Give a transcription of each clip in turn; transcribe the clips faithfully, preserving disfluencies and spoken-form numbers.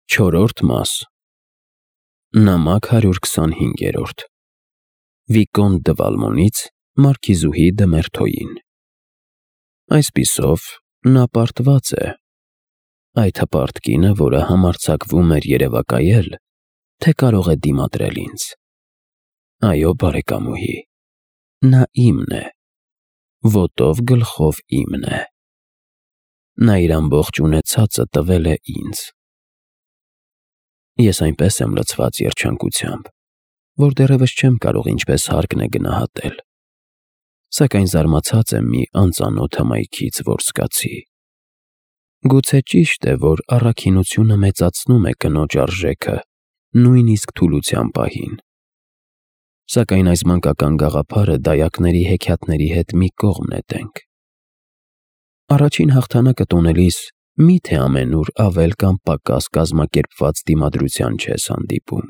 Չորրորդ մաս Նամակ հարյուր քսանհինգերորդ Վիկոնտ դը Վալմոնից Մարքիզուհի դը Մերթոյին Այսպիսով նա պարտված է, այդ հպարտ կինը, որը համարձակվում էր երևակայել, թե կարող է դիմադրել ինձ։ Այո, բարեկամուհի, նա իմն է, ոտով գլխով իմն է։ Նա իր ամբողջ ունեցածը տվել է ինձ։ Ես այնպես եմ լցված երջանկությամբ, որ դեռևս չեմ կարող ինչպես հարկն է գնահատել, սակայն զարմացած եմ մի անծանոթ հմայքից, որ զգացի։ Գուցե ճիշտ է, որ առաքինությունը մեծացնում է կնոջ արժեքը, նույնիսկ թուլության պահին։ Սակայն այս մանկական գաղափարը դայակների հեքիաթների հետ մի կողմ նետենք։ Առաջին հաղթանակը տոնելիս մի՞թե ամենուր ավել կամ պակաս կազմակերպված դիմադրության չես հանդիպում։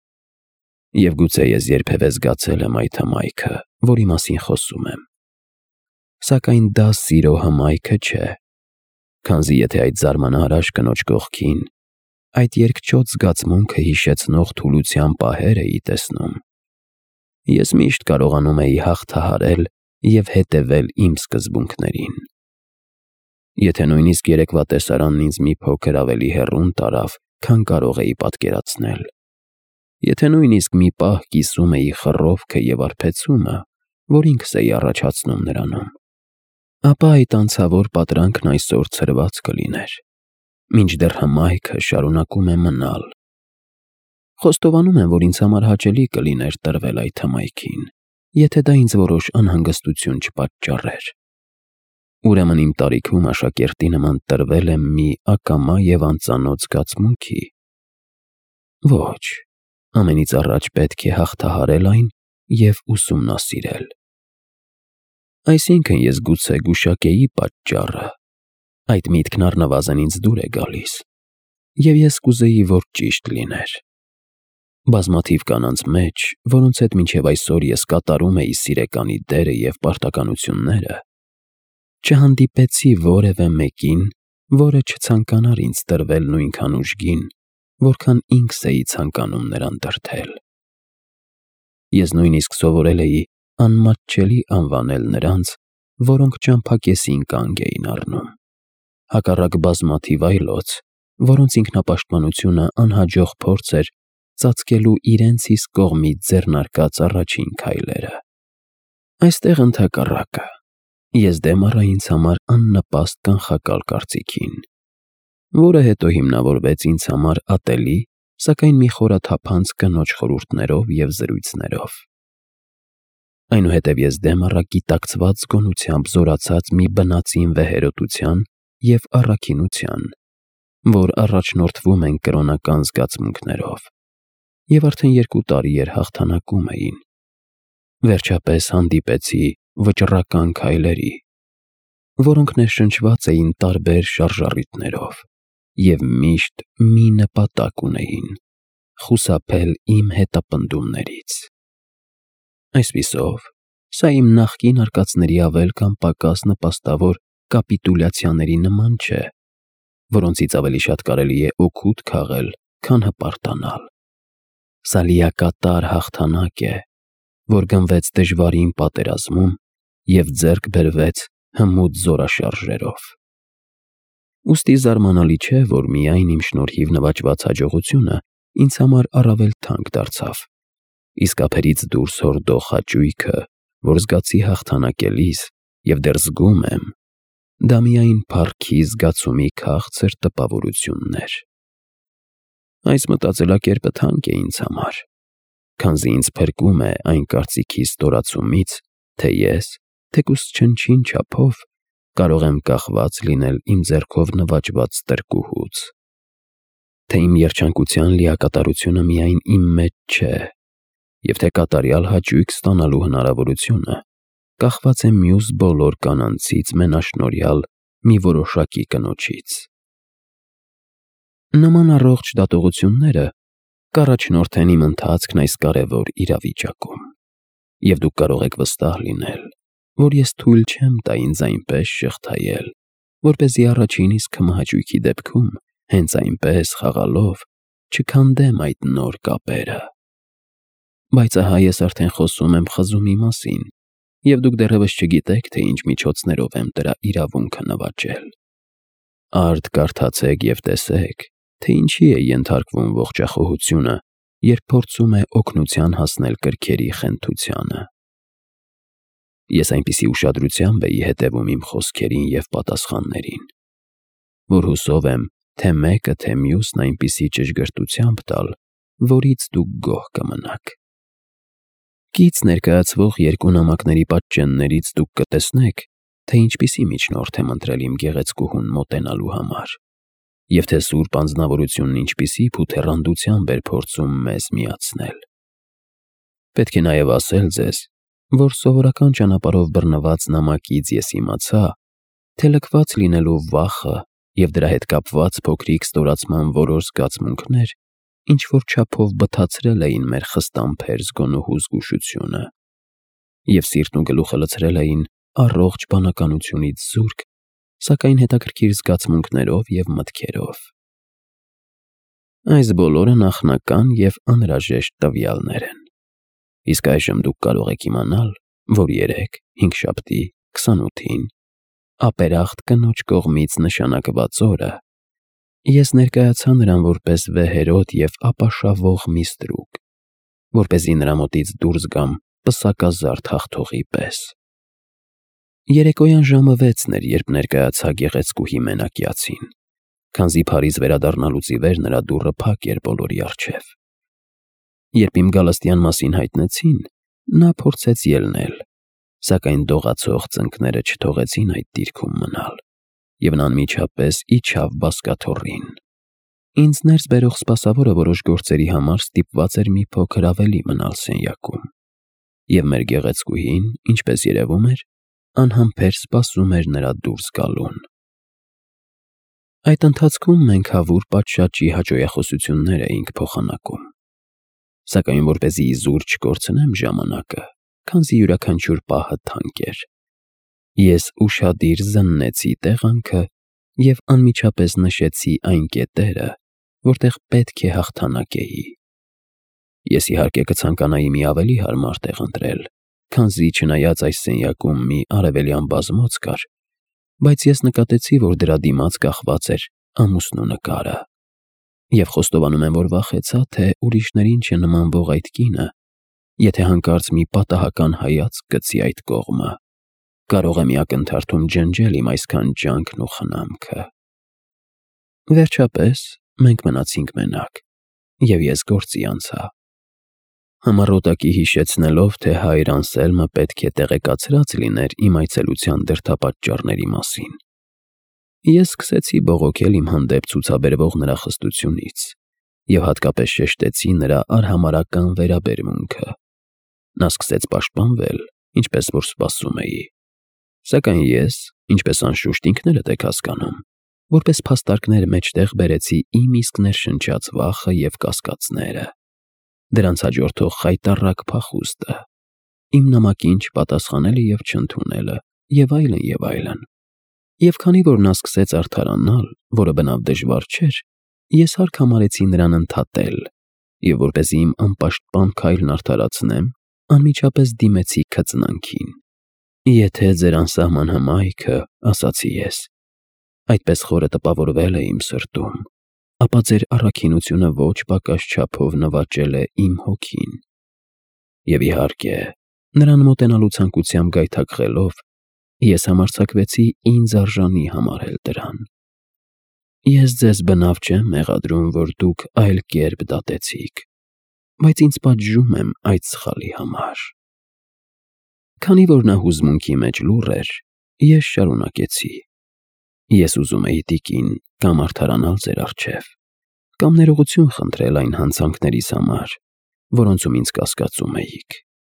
Եվ գուցե ես երբևէ զգացել եմ այդ հմայքը, որի մասին խոսում եմ։ Սակայն դա սիրո հմայքը չէ, քանզի եթե այդ զարմանահրաշ կնոջ կողքին այդ երկչոտ զգացմունքը հիշեցնող թուլության պահեր էի տեսնում, ես միշտ կարողանում էի հաղթահարել և հետևել իմ սկզբունքներին։ Եթե նույնիսկ երեկվա տեսարանն ինձ մի փոքր ավելի հեռուն տարավ, քան կարող էի պատկերացնել, եթե նույնիսկ մի պահ կիսում էի խռովքը և արբեցումը, որ ինքս էի առաջացնում նրանում, ապա այդ անցավոր պատրանքն այսօր ցրված կլիներ, մինչդեռ հմայքը շարունակում է մնալ։ Խոստովանում եմ, որ ինձ համար հաճելի կլիներ տրվել այդ հմայքին, եթե դա ինձ որոշ անհանգստություն չպատճառեր։ Ուրեմն իմ տարիքում աշակերտի նման տրվել եմ մի ակամա և անծանոթ զգացմունքի։ Ոչ, ամենից առաջ պետք է հաղթահարել այն և ուսումնասիրել։ Այսինքն ես գուցե գուշակեի պատճառը, այդ միտքն առնվազն ինձ դուր է գալիս, և ես կուզեի, որ ճիշտ լիներ։ Բազմաթիվ կանանց մեջ, որոնց հետ մինչև այսօր ես կատարում էի սիրեկանի դերը և պարտականությունները, չհանդիպեցի որևէ մեկին, որը չցանկանար ինձ տրվել նույնքան ուժգին, որքան ինքս էի ցանկանում նրան դրդել։ Ես նույնիսկ սովորել էի անմատչելի անվանել նրանց, որոնք ճամփակեսին կանգ էին առնում, հակառակ բազմաթիվ այլոց, որոնց ինքնապաշտպանությունը անհաջող փորձ էր ծածկելու իրենց իսկ կողմից ձեռնարկած առաջին քայլերը։ Այստեղ ընդհակառակը, ես դեմ առա ինձ համար աննպաստ կանխակալ կարծիքին, որը հետո հիմնավորվեց ինձ համար ատելի, սակայն մի խորաթափանց կնոջ խորհուրդներով և զրույցներով։ Այնուհետև ես դեմ առա գիտակցված զգոնությամբ զորացած մի բնածին վեհերոտության և առաքինության, որ առաջնորդվում են կրոնական զգացմունքներով, և արդեն երկու տարի էր հաղթանակում էին։ Վերջապես հանդիպեցի վճռական քայլերի, որոնք ներշնչված էին տարբեր շարժառիթներով և միշտ մի նպատակ ունեին՝ խուսափել իմ հետապնդումներից։ Այսպիսով, սա իմ նախկին արկածների ավել կամ պակաս նպաստավոր կապիտուլյացիաների նման չէ, որոնցից ավելի շատ կարելի է օգուտ քաղել, քան հպարտանալ։ Սա լիակատար հաղթանակ է, որ գնվեց դժվարին պատերազմում և ձեռք բերվեց հմուտ զորաշարժերով։ Ուստի զարմանալի չէ, որ միայն իմ շնորհիվ նվաճված հաջողությունը ինձ համար առավել թանկ դարձավ, իսկ ափերից դուրս հորդող հաճույքը, որ զգացի հաղթանակելիս և դեռ զգում եմ, դա միայն փառքի զգացումի քաղցր տպավորությունն էր։ Այս մտածելակերպը թանկ է ինձ համար, քանզի ինձ փրկում է այն կարծիքի ստորացումից, թե ես, թեկուզ չնչին չափով, կարող եմ կախված լինել իմ ձեռքով նվաճված տրկուհուց, թե իմ երջանկության լիակատարությունը միայն իմ մեջ չէ, և թե կատարյալ հաճույք ստանալու հնարավորությունը կախված է մյուս բոլոր կանանցից մենաշնորհյալ մի որոշակի կնոջից։ Նման առողջ դատողությունները կառաջնորդեն իմ ընթացքն այս կարևոր իրավիճակում, և դուք կարող եք վստահ լինել, որ ես թույլ չեմ տա ինձ այնպես շղթայել, որպեսզի առաջին իսկ հմահաճույքի դեպքում հենց այնպես խաղալով չքանդեմ այդ նոր կապերը։ Բայց ահա ես արդեն խոսում եմ խզումի մասին, և դուք դեռևս չգիտեք, թե ինչ միջոցներով եմ դրա իրավունքը նվաճել։ Արդ կարդացեք և տեսեք, թե ինչի է ենթարկվում ողջախոհությունը, երբ փորձում է օգնության հասնել կրքերի խենթությանը։ Ես այնպիսի ուշադրությամբ էի հետևում իմ խոսքերին և պատասխաններին, որ հուսով եմ, թե մեկը, թե մյուսն այնպիսի ճշգրտությամբ տալ, որից դուք գոհ կմնաք։ Կից ներկայացվող երկու նամակների պատճեններից դուք կտեսնեք, թե ինչպիսի միջնորդ եմ ընտրել իմ գեղեցկուհուն մոտենալու համար, և թե սուրբ անձնավորությունն ինչպիսի փութեռանդությամբ էր փորձում մեզ միացնել։ Պետք է նաև ասել ձեզ, որ սովորական ճանապարհով բռնված նամակից ես իմացա, թե լքված լինելու վախը և դրա հետ կապված փոքրիկ ստորացման որոշ զգացմունքներ ինչ-որ չափով բթացրել էին մեր խստամբեր զգոնուհու զգուշությունը և սիրտն ու գլուխը լցրել էին առողջ բանականությունից զուրկ, սակայն հետաքրքիր զգացմունքներով և մտքերով։ Այս բոլորը նախնական և անհրաժեշտ տվյալներ են, իսկ այժմ դուք կարող եք իմանալ, որ երեկ, հինգշաբթի, քսանութին, ապերախտ կնոջ կողմից նշանակված օրը, ես ներկայացա նրան որպես վեհերոտ և ապաշավող մի ստրուկ, որպեսզի նրա մոտից դուրս գամ պսակազարդ հաղթողի պես։ Երեկոյան ժամը վեցն էր, երբ ներկայացա գեղեցկուհի մենակյացին, քանզի Փարիզ վերադառնալուց ի վեր նրա դուռը փակ էր բոլորի առջև։ Երբ իմ գալստյան մասին հայտնեցին, նա փորձեց ելնել, սակայն դողացող ծնկները չթողեցին այդ դիրքում մնալ, և նա անմիջապես իջավ բազկաթոռին։ Ինձ ներս բերող սպասավորը որոշ գործերի համար ստիպված էր մի փոքր ավելի մնալ սենյակում, և մեր գեղեցկուհին, ինչպես երևում էր, անհամբեր սպասում էր նրա դուրս գալուն։ Այդ ընթացքում մենք հավուր պատշաճի հաճոյախոսություններ էինք փոխանակում, սակայն որպեսզի իզուր չկորցնեմ ժամանակը, քանզի յուրաքանչյուր պահը թանկ էր, ես ուշադիր զննեցի տեղանքը և անմիջապես նշեցի այն կետերը, որտեղ պետք է հաղթանակեի։ Ես իհարկե կցանկանայի մի ավելի հարմար տեղ ընտրել, քանզի չնայած այս սենյակում մի արևելյան բազմոց կար, բայց ես նկատեցի, որ դրա դիմաց կախված էր ամուսնու նկարը, և խոստովանում եմ, որ վախեցա, թե ուրիշներին չնմանվող այդ կինը, եթե հանկարծ մի պատահական հայացք գցի այդ կողմը, կարող է մի ակնթարթում ջնջել իմ այսքան ջանքն ու խնամքը։ Վերջապես մենք մնացինք մենակ, և ես գործի անցա, համառոտակի հիշեցնելով, թե հայր Անսելմը պետք է տեղեկացրած լիներ իմ այցելության դրդապատճառների մասին։ Ես սկսեցի բողոքել իմ հանդեպ ցուցաբերվող նրա խստությունից և հատկապես շեշտեցի նրա արհամարհական վերաբերմունքը։ Նա սկսեց պաշտպանվել, ինչպես որ սպասում էի, սակայն ես, ինչպես անշուշտ ինքներդ եք հասկանում, որպես փաստարկներ մեջտեղ բերեցի իմ իսկ ներշնչած վախը և կասկածները, դրանց հաջորդող խայտառակ փախուստը, իմ նամակին չպատասխանելը և չընդունելը, և այլն, և այլն։ Եվ քանի որ նա սկսեց արդարանալ, որը բնավ դժվար չէր, ես հարկ համարեցի նրան ընդհատել, և որպեսզի իմ անպաշտպան քայլն արդարացնեմ, անմիջապես դիմեցի քծնանքին։ Եթե ձեր անսահման հմայքը, ասացի ես, այդպես խորը տպավորվել է իմ սրտում, ապա ձեր առաքինությունը ոչ պակաս չափով նվաճել է իմ հոգին։ Եվ իհարկե, նրան մոտենալու ցանկությամբ գայթակղելով, ես համարձակվեցի ինձ արժանի համարել դրան։ Ես ձեզ բնավ չեմ մեղադրում, որ դուք այլ կերպ դատեցիք, բայց ինձ պատժում եմ այդ սխալի համար։ Քանի որ նա հուզմունքի մեջ լուռ էր, ես շարունակեցի. Ես ուզում էի, տիկին, կամ արդարանալ ձեր առջև, կամ ներողություն խնդրել այն հանցանքներիս համար, որոնցում ինձ կասկածում էիք։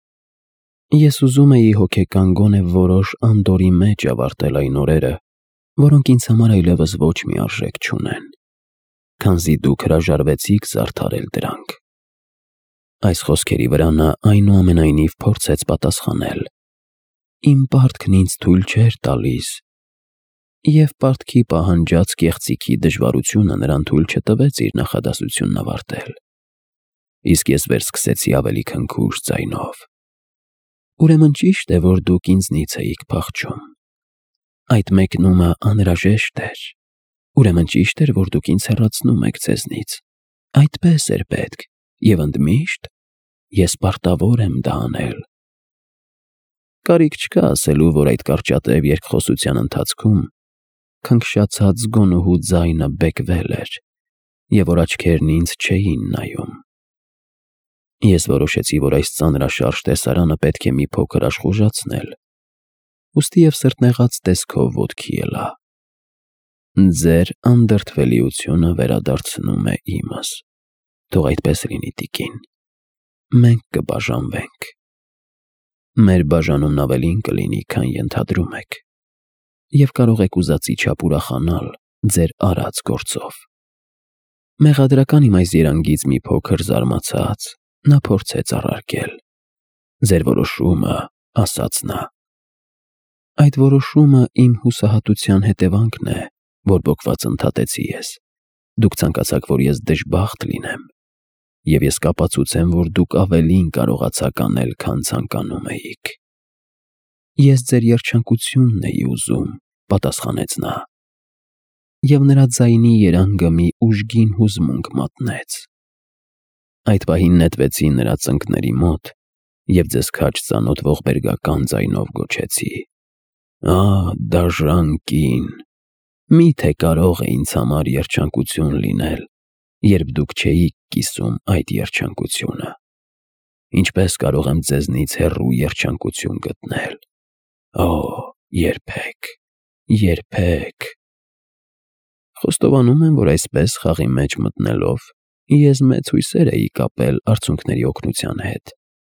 Ես ուզում էի հոգեկան գոնե որոշ անդորրի մեջ ավարտել այն օրերը, որոնք ինձ համար այլևս ոչ մի արժեք չունեն, քանզի դուք հրաժարվեցիք զարդարել դրանք։ Այս խոսքերի վրա նա այնուամենայնիվ փորձեց պատասխանել. Իմ պարտքն ինձ թույլ չէր տալիս։ Եվ պարտքի պահանջած կեղծիքի դժվարությունը նրան թույլ չտվեց իր նախադասությունն ավարտել։ Իսկ ես վերսկսեցի ավելի քնքուշ ձայնով. Ուրեմն ճիշտ է, որ դուք ինձնից էիք փախչում։ Այդ մեկնումը անհրաժեշտ էր։ Ուրեմն ճիշտ էր, որ դուք ինձ հեռացնում եք ձեզնից։ Այդպես էր պետք, եւ ընդմիշտ ես պարտավոր եմ դա անել։ Կարիք չկա ասելու, որ այդ կարճատև երկխոսության ընթացքում քնքշացած գոնուհու ձայնը բեկվել էր, եւ որ աչքերն ինձ չէին նայում։ Ես որոշեցի, որ այս ծանրաշարժ տեսարանը պետք է մի փոքր աշխուժացնել, ուստի և սրտնեղած տեսքով ոտքի ելա։ Ձեր անդրդվելիությունը վերադարձնում է իմս։ Թող այդպես լինի, տիկին։ Մենք կբաժանվենք։ Մեր բաժանումն ավելին կլինի, քան ենթադրում եք, և կարող եք ուզածի չափ ուրախանալ ձեր արած գործով։ Մեղադրական իմ այս երանգից մի փոքր զարմացած, նա փորձեց առարկել. Ձեր որոշումը, ասաց նա։ Այդ որոշումը իմ հուսահատության հետևանքն է, որ բոկված ընդհատեցի ես։ Դուք ցանկացաք, որ ես դժբախտ լինեմ, և ես կապացուցեմ, որ դուք ավելին կարողացաք անել, քան ցանկանում էիք։ Ես ձեր երջանկությունն էի ուզում, պատասխանեց նա, և նրա ձայնի երանգը մի ուժգին հուզմունք մատնեց։ Այդ պահին նետվեցի նրա ծնկների մոտ և ձեզ քաջ ծանոթ ողբերգական ձայնով գոչեցի. «Ահ, դաժան կին, մի՞թե կարող է ինձ համար երջանկություն լինել, երբ դուք չէիք կիսում այդ երջանկությունը։ Ինչպես կարող եմ ձեզնից հեռու երջանկություն գտնել։ Օ, երբեք, երբեք»։ Խոստովանում եմ, որ այսպես խաղի մեջ մտնելով ես մեծ հույսեր էի կապել արցունքների օգնության հետ։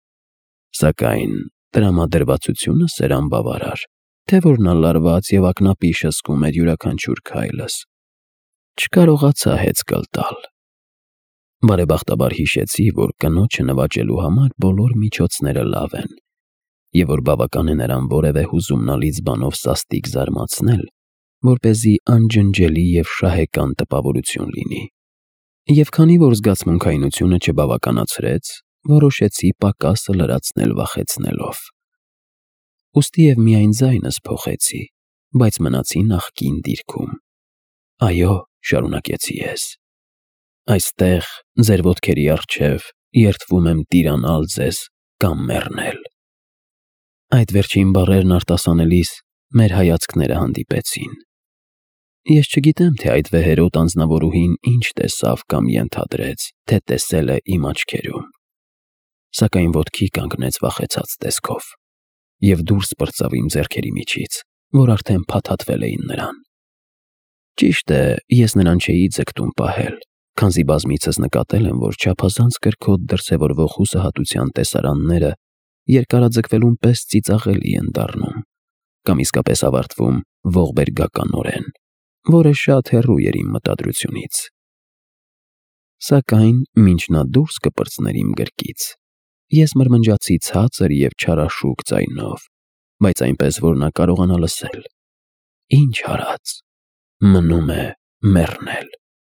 Սակայն տրամադրվածությունս էր անբավարար, թե որ նա լարված և ակնապիշ զգում էր յուրաքանչյուր քայլս։ Չկարողացա հեծկլ տալ։ Բարեբախտաբար հիշեցի, որ կնոջը նվաճելու համար բոլոր միջոցները լավ են, և որ բավական է նրան որևէ հուզումնալից բանով սաստիկ զարմացնել, որպեսզի անջնջելի և շահեկան տպավորություն լինի։ Եվ քանի որ զգացմունքայնությունը չբավականացրեց, որոշեցի պակասը լրացնել վախեցնելով։ Ուստի և միայն ձայնս փոխեցի, բայց մնացի նախկին դիրքում։ Այո, շարունակեցի ես, այստեղ, ձեր ոտքերի առջև, երդվում եմ տիրանալ ձեզ կամ մեռնել։ Այդ վերջին բառերն արտասանելիս մեր հայացքները հանդիպեցին։ Ես չգիտեմ, թե այդ վեհերոտ անձնավորուհին ինչ տեսավ կամ ենթադրեց, թե տեսել է իմ աչքերում, սակայն ոտքի կանգնեց վախեցած տեսքով և դուրս պրծավ իմ ձեռքերի միջից, որ արդեն փաթաթվել էին նրան։ Ճիշտ է, ես նրան չէի ձգտում պահել, քանզի բազմիցս նկատել եմ, որ չափազանց կրքոտ դրսևորվող հուսահատության տեսարանները երկարաձգվելուն պես ծիծաղելի են դառնում կամ իսկապես ավարտվում ողբերգականորեն, որը շատ հեռու էր իմ մտադրությունից։ Սակայն մինչ նա դուրս կպրծներ իմ գրկից, ես մրմնջացի ցածր և չարաշուք ձայնով, բայց այնպես, որ նա կարողանա լսել. Ինչ արած, մնում է մեռնել։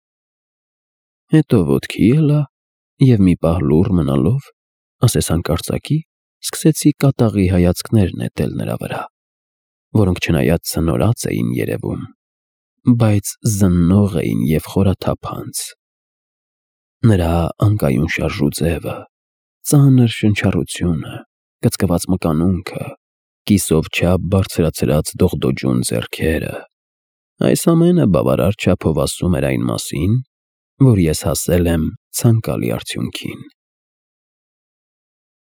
Հետո ոտքի ելա և մի պահ լուռ մնալով, ասես հանկարծակի, սկսեցի կատաղի հայացքներ նետել նրա վրա, որոնք չնայած ցնորած էին երևում, բայց զննող էին և խորաթափանց։ Նրա անկայուն շարժուձևը, ծանր շնչառությունը, կծկված մկանունքը, կիսով չափ բարձրացրած դողդոջուն ձեռքերը, այս ամենը բավարար չափով ասում էր այն մասին, որ ես հասել եմ ցանկալի արդյունքին։